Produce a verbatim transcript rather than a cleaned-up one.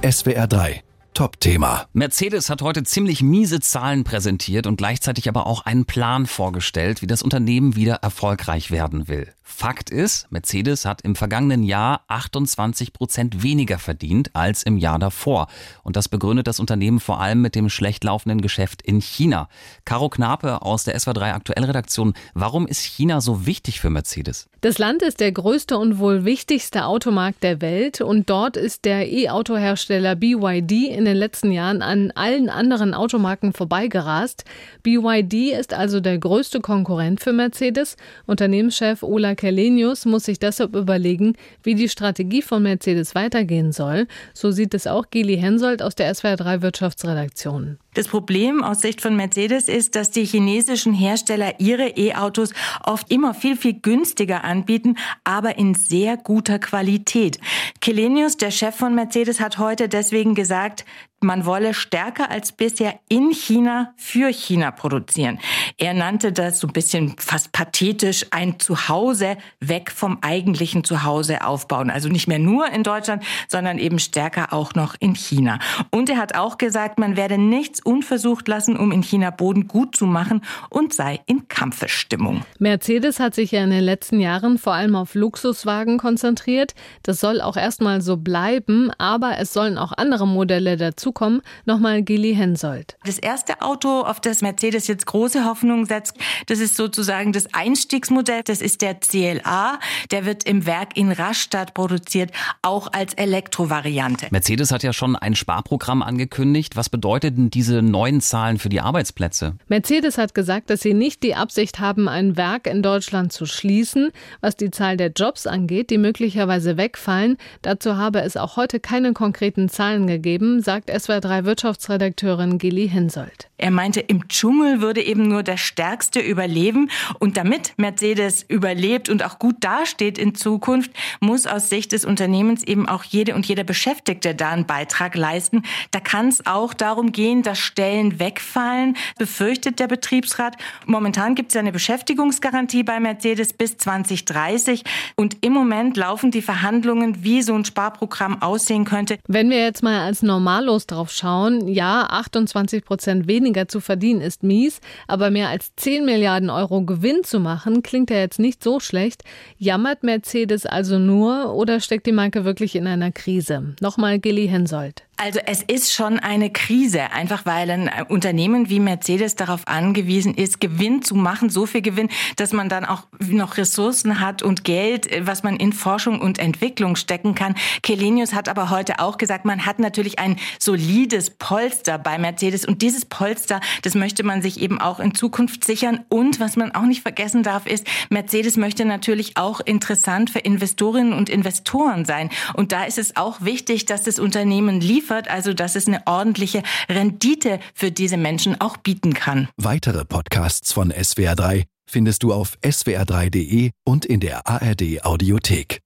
S W R drei Top-Thema. Mercedes hat heute ziemlich miese Zahlen präsentiert und gleichzeitig aber auch einen Plan vorgestellt, wie das Unternehmen wieder erfolgreich werden will. Fakt ist, Mercedes hat im vergangenen Jahr achtundzwanzig Prozent weniger verdient als im Jahr davor. Und das begründet das Unternehmen vor allem mit dem schlecht laufenden Geschäft in China. Caro Knape aus der S W R drei Aktuell-Redaktion. Warum ist China so wichtig für Mercedes? Das Land ist der größte und wohl wichtigste Automarkt der Welt und dort ist der E-Auto-Hersteller B Y D in den letzten Jahren an allen anderen Automarken vorbeigerast. B Y D ist also der größte Konkurrent für Mercedes. Unternehmenschef Ola Källenius muss sich deshalb überlegen, wie die Strategie von Mercedes weitergehen soll. So sieht es auch Geli Hensoldt aus der S W R drei Wirtschaftsredaktion. Das Problem aus Sicht von Mercedes ist, dass die chinesischen Hersteller ihre E-Autos oft immer viel, viel günstiger anbieten, aber in sehr guter Qualität. Källenius, der Chef von Mercedes, hat heute deswegen gesagt, man wolle stärker als bisher in China für China produzieren. Er nannte das so ein bisschen fast pathetisch, ein Zuhause weg vom eigentlichen Zuhause aufbauen. Also nicht mehr nur in Deutschland, sondern eben stärker auch noch in China. Und er hat auch gesagt, man werde nichts unversucht lassen, um in China Boden gut zu machen und sei in Kampfesstimmung. Mercedes hat sich ja in den letzten Jahren vor allem auf Luxuswagen konzentriert. Das soll auch erstmal so bleiben, aber es sollen auch andere Modelle dazukommen. Nochmal Geli Hensoldt. Das erste Auto, auf das Mercedes jetzt große Hoffnung setzt, das ist sozusagen das Einstiegsmodell. Das ist der C L A. Der wird im Werk in Rastatt produziert, auch als Elektrovariante. Mercedes hat ja schon ein Sparprogramm angekündigt. Was bedeuten diese neuen Zahlen für die Arbeitsplätze? Mercedes hat gesagt, dass sie nicht die Absicht haben, ein Werk in Deutschland zu schließen. Was die Zahl der Jobs angeht, die möglicherweise wegfallen, dazu habe es auch heute keine konkreten Zahlen gegeben, sagt S W R drei Wirtschaftsredakteurin Geli Hensoldt. Er meinte, im Dschungel würde eben nur der Stärkste überleben. Und damit Mercedes überlebt und auch gut dasteht in Zukunft, muss aus Sicht des Unternehmens eben auch jede und jeder Beschäftigte da einen Beitrag leisten. Da kann es auch darum gehen, dass Stellen wegfallen, befürchtet der Betriebsrat. Momentan gibt es ja eine Beschäftigungsgarantie bei Mercedes bis zwanzig dreißig. Und im Moment laufen die Verhandlungen, wie so ein Sparprogramm aussehen könnte. Wenn wir jetzt mal als Normalos drauf schauen, ja, achtundzwanzig Prozent weniger zu verdienen ist mies, aber mehr als zehn Milliarden Euro Gewinn zu machen, klingt ja jetzt nicht so schlecht. Jammert Mercedes also nur oder steckt die Marke wirklich in einer Krise? Nochmal Geli Hensoldt. Also es ist schon eine Krise, einfach weil ein Unternehmen wie Mercedes darauf angewiesen ist, Gewinn zu machen, so viel Gewinn, dass man dann auch noch Ressourcen hat und Geld, was man in Forschung und Entwicklung stecken kann. Källenius hat aber heute auch gesagt, man hat natürlich ein solides Polster bei Mercedes und dieses Polster, das möchte man sich eben auch in Zukunft sichern. Und was man auch nicht vergessen darf, ist, Mercedes möchte natürlich auch interessant für Investorinnen und Investoren sein. Und da ist es auch wichtig, dass das Unternehmen liefert, also dass es eine ordentliche Rendite für diese Menschen auch bieten kann. Weitere Podcasts von S W R drei findest du auf S W R drei Punkt de und in der A R D Audiothek.